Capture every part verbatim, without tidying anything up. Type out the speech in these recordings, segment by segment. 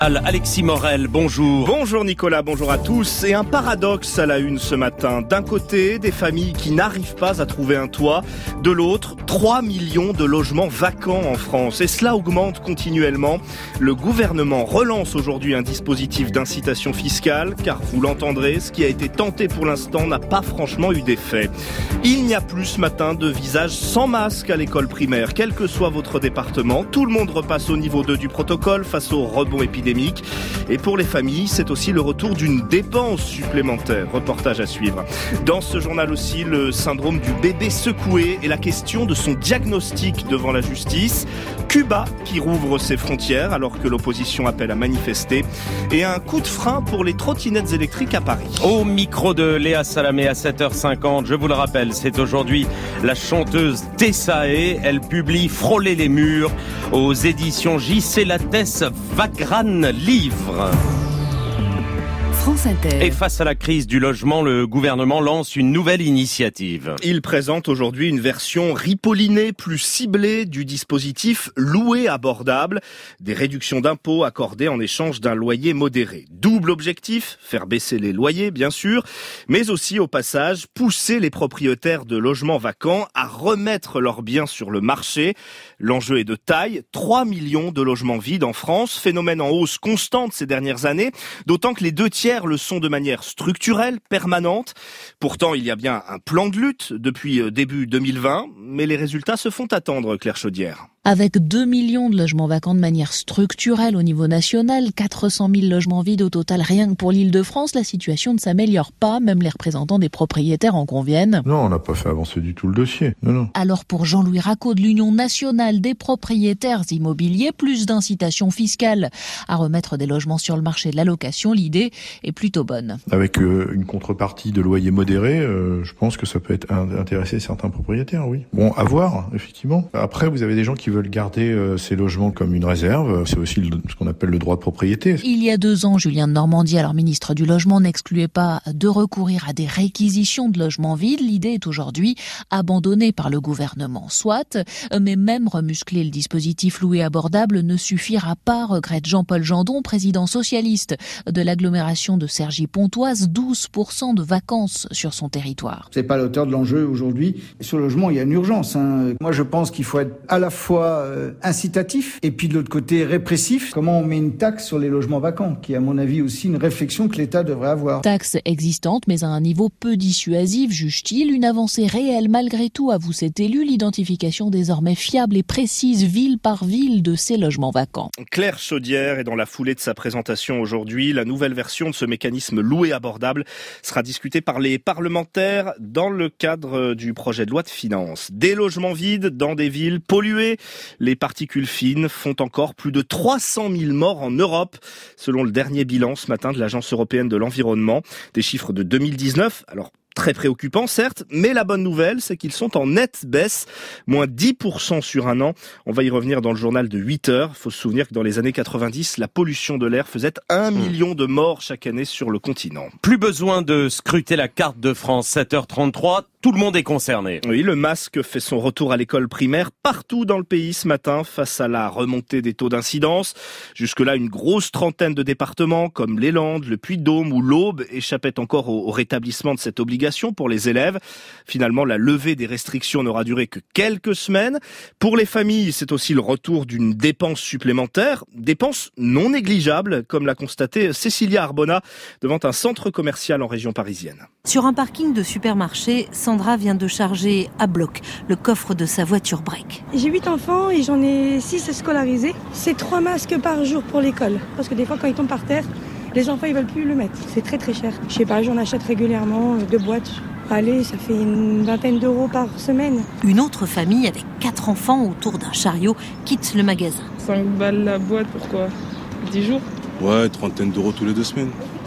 Alexis Morel, bonjour. Bonjour Nicolas, bonjour à tous. Et un paradoxe à la une ce matin. D'un côté, des familles qui n'arrivent pas à trouver un toit. De l'autre, trois millions de logements vacants en France. Et cela augmente continuellement. Le gouvernement relance aujourd'hui un dispositif d'incitation fiscale, car vous l'entendrez, ce qui a été tenté pour l'instant n'a pas franchement eu d'effet. Il n'y a plus ce matin de visage sans masque à l'école primaire. Quel que soit votre département, tout le monde repasse au niveau deux du protocole face au rebond épidémique. Et pour les familles, c'est aussi le retour d'une dépense supplémentaire. Reportage à suivre. Dans ce journal aussi, le syndrome du bébé secoué et la question de son diagnostic devant la justice. Cuba qui rouvre ses frontières alors que l'opposition appelle à manifester. Et un coup de frein pour les trottinettes électriques à Paris. Au micro de Léa Salamé à sept heures cinquante, je vous le rappelle, c'est aujourd'hui la chanteuse Tessae. Elle publie Frôler les murs aux éditions J C Lattès Wagram livre. France Inter. Et face à la crise du logement, le gouvernement lance une nouvelle initiative. Il présente aujourd'hui une version ripollinée, plus ciblée du dispositif loué abordable, des réductions d'impôts accordées en échange d'un loyer modéré. Double objectif, faire baisser les loyers bien sûr, mais aussi au passage pousser les propriétaires de logements vacants à remettre leurs biens sur le marché. L'enjeu est de taille, trois millions de logements vides en France, phénomène en hausse constante ces dernières années, d'autant que les deux tiers le sont de manière structurelle, permanente. Pourtant, il y a bien un plan de lutte depuis début deux mille vingt, mais les résultats se font attendre, Claire Chaudière. Avec deux millions de logements vacants de manière structurelle au niveau national, quatre cent mille logements vides au total rien que pour l'Île-de-France, la situation ne s'améliore pas, même les représentants des propriétaires en conviennent. Non, on n'a pas fait avancer du tout le dossier. Non, non. Alors pour Jean-Louis Racot de l'Union nationale des propriétaires immobiliers, plus d'incitation fiscale à remettre des logements sur le marché de la location, l'idée est plutôt bonne. Avec euh, une contrepartie de loyer modéré, euh, je pense que ça peut être intéresser certains propriétaires, oui. Bon, à voir, effectivement. Après, vous avez des gens qui veulent garder euh, ces logements comme une réserve. C'est aussi le, ce qu'on appelle le droit de propriété. Il y a deux ans, Julien de Normandie, alors ministre du Logement, n'excluait pas de recourir à des réquisitions de logements vides. L'idée est aujourd'hui abandonnée par le gouvernement. Soit, mais même remuscler le dispositif loué abordable ne suffira pas, regrette Jean-Paul Jandon, président socialiste de l'agglomération de Cergy-Pontoise, douze pour cent de vacances sur son territoire. C'est pas à la hauteur de l'enjeu aujourd'hui. Sur le logement, il y a une urgence. Hein. Moi, je pense qu'il faut être à la fois euh, incitatif et puis de l'autre côté répressif. Comment on met une taxe sur les logements vacants, qui est à mon avis aussi une réflexion que l'État devrait avoir. Taxe existante, mais à un niveau peu dissuasif, juge-t-il. Une avancée réelle malgré tout, avoue cet élu, l'identification désormais fiable et précise, ville par ville, de ces logements vacants. Claire Chaudière est dans la foulée de sa présentation aujourd'hui. La nouvelle version de ce mécanisme loué abordable sera discutée par les parlementaires dans le cadre du projet de loi de finances. Des logements vides dans des villes polluées. Les particules fines font encore plus de trois cent mille morts en Europe, selon le dernier bilan ce matin de l'Agence européenne de l'environnement. Des chiffres de deux mille dix-neuf. Alors, très préoccupant, certes, mais la bonne nouvelle, c'est qu'ils sont en nette baisse, moins dix pour cent sur un an. On va y revenir dans le journal de huit heures. Il faut se souvenir que dans les années quatre-vingt-dix, la pollution de l'air faisait un million de morts chaque année sur le continent. Plus besoin de scruter la carte de France, sept heures trente-trois. Tout le monde est concerné. Oui, le masque fait son retour à l'école primaire partout dans le pays ce matin face à la remontée des taux d'incidence. Jusque-là, une grosse trentaine de départements comme les Landes, le Puy-de-Dôme ou l'Aube échappaient encore au, au rétablissement de cette obligation pour les élèves. Finalement, la levée des restrictions n'aura duré que quelques semaines. Pour les familles, c'est aussi le retour d'une dépense supplémentaire, dépense non négligeable, comme l'a constaté Cécilia Arbona devant un centre commercial en région parisienne. Sur un parking de supermarché, Sandra vient de charger à bloc le coffre de sa voiture break. J'ai huit enfants et j'en ai six scolarisés. C'est trois masques par jour pour l'école. Parce que des fois, quand ils tombent par terre, les enfants ils veulent plus le mettre. C'est très très cher. Je sais pas, j'en achète régulièrement deux boîtes. Allez, ça fait une vingtaine d'euros par semaine. Une autre famille avec quatre enfants autour d'un chariot quitte le magasin. cinq balles la boîte, pourquoi ? dix jours ? Ouais, trentaine d'euros tous les deux semaines.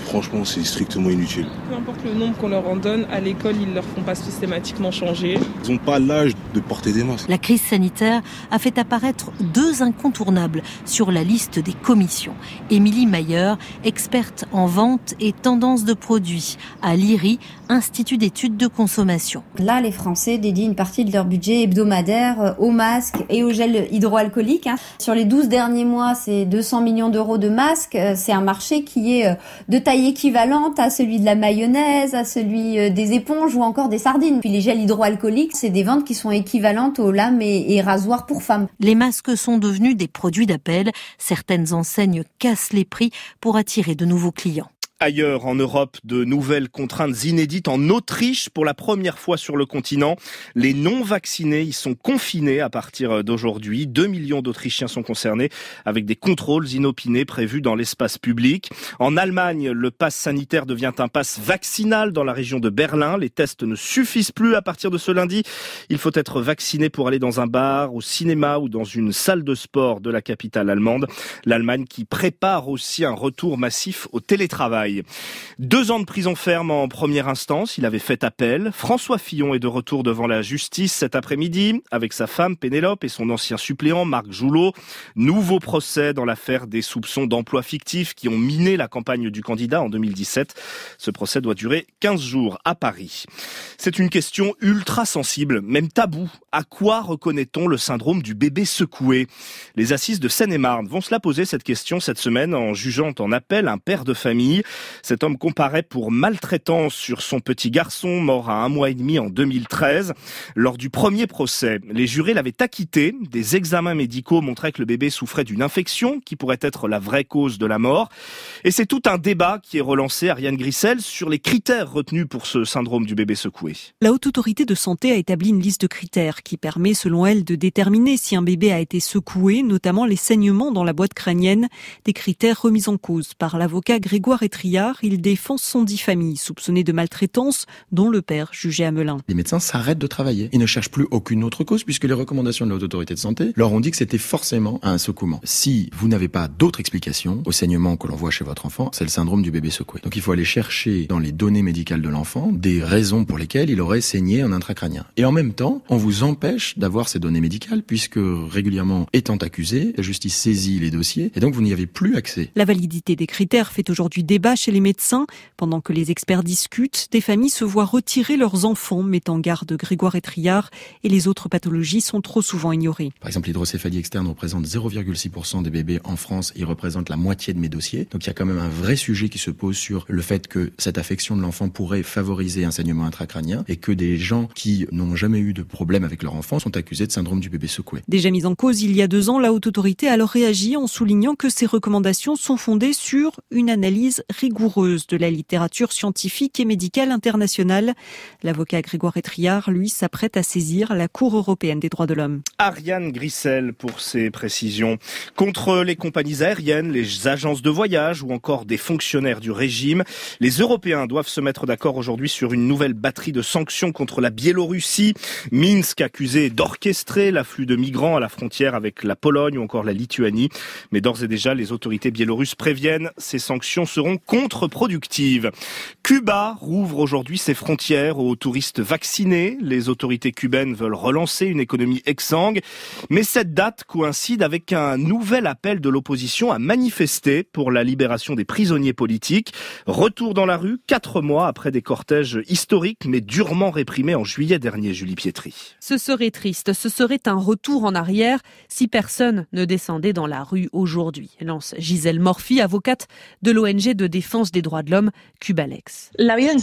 Franchement, c'est strictement inutile. Peu importe le nombre qu'on leur en donne, à l'école, ils ne leur font pas systématiquement changer. Ils n'ont pas l'âge de porter des masques. La crise sanitaire a fait apparaître deux incontournables sur la liste des commissions. Émilie Mayer, experte en vente et tendance de produits à l'I R I, Institut d'études de consommation. Là, les Français dédient une partie de leur budget hebdomadaire aux masques et au gel hydroalcoolique. Sur les douze derniers mois, c'est deux cents millions d'euros de masques. C'est un marché qui est de taille équivalente à celui de la mayonnaise, à celui des éponges ou encore des sardines. Puis les gels hydroalcooliques, c'est des ventes qui sont équivalentes aux lames et, et rasoirs pour femmes. Les masques sont devenus des produits d'appel. Certaines enseignes cassent les prix pour attirer de nouveaux clients. Ailleurs en Europe, de nouvelles contraintes inédites. En Autriche, pour la première fois sur le continent, les non-vaccinés y sont confinés à partir d'aujourd'hui. Deux millions d'Autrichiens sont concernés avec des contrôles inopinés prévus dans l'espace public. En Allemagne, le pass sanitaire devient un pass vaccinal dans la région de Berlin. Les tests ne suffisent plus à partir de ce lundi. Il faut être vacciné pour aller dans un bar, au cinéma ou dans une salle de sport de la capitale allemande. L'Allemagne qui prépare aussi un retour massif au télétravail. Deux ans de prison ferme en première instance, il avait fait appel. François Fillon est de retour devant la justice cet après-midi avec sa femme Pénélope et son ancien suppléant Marc Joulot. Nouveau procès dans l'affaire des soupçons d'emploi fictif qui ont miné la campagne du candidat en deux mille dix-sept. Ce procès doit durer quinze jours à Paris. C'est une question ultra sensible, même tabou. À quoi reconnaît-on le syndrome du bébé secoué ? Les assises de Seine-et-Marne vont se la poser cette question cette semaine en jugeant en appel un père de famille. Cet homme comparaît pour maltraitance sur son petit garçon, mort à un mois et demi en deux mille treize. Lors du premier procès, les jurés l'avaient acquitté. Des examens médicaux montraient que le bébé souffrait d'une infection qui pourrait être la vraie cause de la mort. Et c'est tout un débat qui est relancé, Ariane Grissel, sur les critères retenus pour ce syndrome du bébé secoué. La Haute Autorité de Santé a établi une liste de critères qui permet, selon elle, de déterminer si un bébé a été secoué, notamment les saignements dans la boîte crânienne, des critères remis en cause par l'avocat Grégoire Etriard. Il défend soixante-dix familles soupçonnées de maltraitance, dont le père jugé à Melun. Les médecins s'arrêtent de travailler. Ils ne cherchent plus aucune autre cause puisque les recommandations de la Haute Autorité de Santé leur ont dit que c'était forcément un secouement. Si vous n'avez pas d'autre explication au saignement que l'on voit chez votre enfant, c'est le syndrome du bébé secoué. Donc il faut aller chercher dans les données médicales de l'enfant des raisons pour lesquelles il aurait saigné en intracrânien. Et en même temps, on vous empêche d'avoir ces données médicales puisque régulièrement étant accusé, la justice saisit les dossiers et donc vous n'y avez plus accès. La validité des critères fait aujourd'hui débat chez les médecins. Pendant que les experts discutent, des familles se voient retirer leurs enfants, met en garde Grégoire Etriard, et les autres pathologies sont trop souvent ignorées. Par exemple, l'hydrocéphalie externe représente zéro virgule six pour cent des bébés en France et représente la moitié de mes dossiers. Donc il y a quand même un vrai sujet qui se pose sur le fait que cette affection de l'enfant pourrait favoriser un saignement intracrânien et que des gens qui n'ont jamais eu de problème avec leur enfant sont accusés de syndrome du bébé secoué. Déjà mise en cause il y a deux ans, la Haute Autorité a alors réagi en soulignant que ces recommandations sont fondées sur une analyse rigoureuse de la littérature scientifique et médicale internationale. L'avocat Grégoire Etriard, lui, s'apprête à saisir la Cour européenne des droits de l'homme. Ariane Grissel pour ces précisions. Contre les compagnies aériennes, les agences de voyage ou encore des fonctionnaires du régime, les Européens doivent se mettre d'accord aujourd'hui sur une nouvelle batterie de sanctions contre la Biélorussie. Minsk accusé d'orchestrer l'afflux de migrants à la frontière avec la Pologne ou encore la Lituanie. Mais d'ores et déjà, les autorités biélorusses préviennent, ces sanctions seront contre-productives. Cuba rouvre aujourd'hui ses frontières aux touristes vaccinés. Les autorités cubaines veulent relancer une économie exsangue. Mais cette date coïncide avec un nouvel appel de l'opposition à manifester pour la libération des prisonniers politiques. Retour dans la rue, quatre mois après des cortèges historiques mais durement réprimés en juillet dernier, Julie Pietri. Ce serait triste, ce serait un retour en arrière si personne ne descendait dans la rue aujourd'hui, lance Gisèle Morphy, avocate de l'O N G de défense des droits de l'homme Cubalex. La vie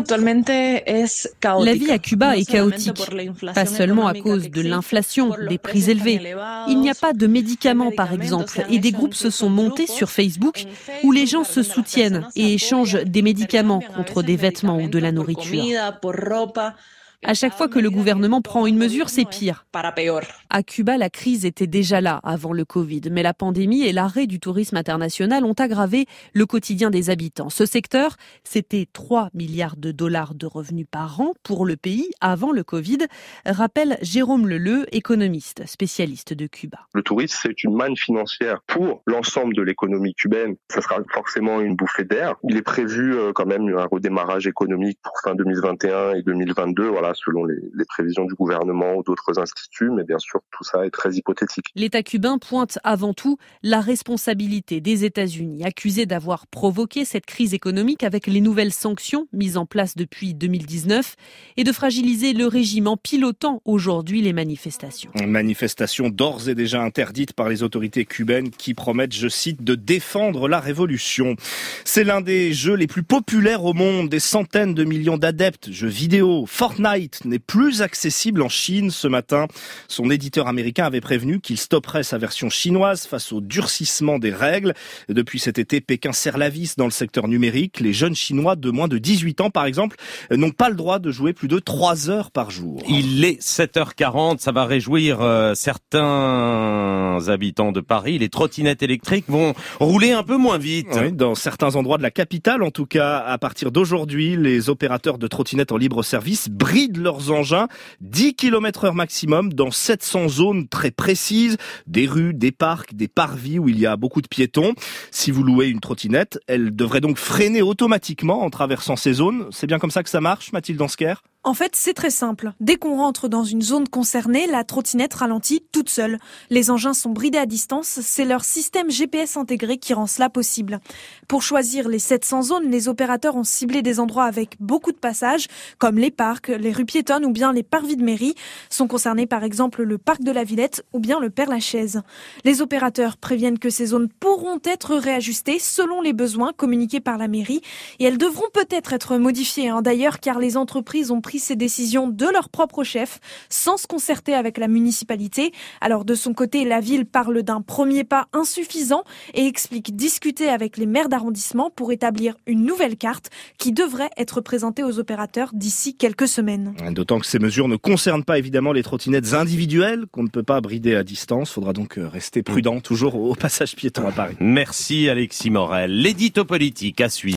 à Cuba est chaotique, pas seulement à cause de l'inflation, des prix élevés. Il n'y a pas de médicaments par exemple, et des groupes se sont montés sur Facebook où les gens se soutiennent et échangent des médicaments contre des vêtements ou de la nourriture. À chaque fois que le gouvernement prend une mesure, c'est pire. À Cuba, la crise était déjà là avant le Covid, mais la pandémie et l'arrêt du tourisme international ont aggravé le quotidien des habitants. Ce secteur, c'était trois milliards de dollars de revenus par an pour le pays avant le Covid, rappelle Jérôme Leleu, économiste, spécialiste de Cuba. Le tourisme, c'est une manne financière pour l'ensemble de l'économie cubaine. Ça sera forcément une bouffée d'air. Il est prévu quand même un redémarrage économique pour fin deux mille vingt et un et deux mille vingt-deux, voilà, selon les, les prévisions du gouvernement ou d'autres instituts, mais bien sûr, tout ça est très hypothétique. L'État cubain pointe avant tout la responsabilité des États-Unis, accusés d'avoir provoqué cette crise économique avec les nouvelles sanctions mises en place depuis deux mille dix-neuf et de fragiliser le régime en pilotant aujourd'hui les manifestations. Manifestations d'ores et déjà interdites par les autorités cubaines qui promettent, je cite, de défendre la révolution. C'est l'un des jeux les plus populaires au monde, des centaines de millions d'adeptes, jeux vidéo. Fortnite n'est plus accessible en Chine ce matin. Son éditeur américain avait prévenu qu'il stopperait sa version chinoise face au durcissement des règles. Depuis cet été, Pékin serre la vis dans le secteur numérique. Les jeunes Chinois de moins de dix-huit ans, par exemple, n'ont pas le droit de jouer plus de trois heures par jour. Il est sept heures quarante, ça va réjouir euh, certains habitants de Paris. Les trottinettes électriques vont rouler un peu moins vite. Oui, dans certains endroits de la capitale, en tout cas, à partir d'aujourd'hui, les opérateurs de trottinettes en libre service brident leurs engins dix kilomètres heure maximum dans sept cents zones très précises, des rues, des parcs, des parvis où il y a beaucoup de piétons. Si vous louez une trottinette, elle devrait donc freiner automatiquement en traversant ces zones. C'est bien comme ça que ça marche, Mathilde Ansker ? En fait, c'est très simple. Dès qu'on rentre dans une zone concernée, la trottinette ralentit toute seule. Les engins sont bridés à distance, c'est leur système G P S intégré qui rend cela possible. Pour choisir les sept cents zones, les opérateurs ont ciblé des endroits avec beaucoup de passages, comme les parcs, les rues piétonnes ou bien les parvis de mairie. Sont concernés par exemple le parc de la Villette ou bien le Père-Lachaise. Les opérateurs préviennent que ces zones pourront être réajustées selon les besoins communiqués par la mairie et elles devront peut-être être modifiées, hein, d'ailleurs, car les entreprises ont pris ces décisions de leur propre chef, sans se concerter avec la municipalité. Alors de son côté, la ville parle d'un premier pas insuffisant et explique discuter avec les maires d'arrondissement pour établir une nouvelle carte qui devrait être présentée aux opérateurs d'ici quelques semaines. D'autant que ces mesures ne concernent pas évidemment les trottinettes individuelles qu'on ne peut pas brider à distance. Faudra donc rester prudent toujours au passage piéton à Paris. Merci Alexis Morel. L'édito politique à suivre.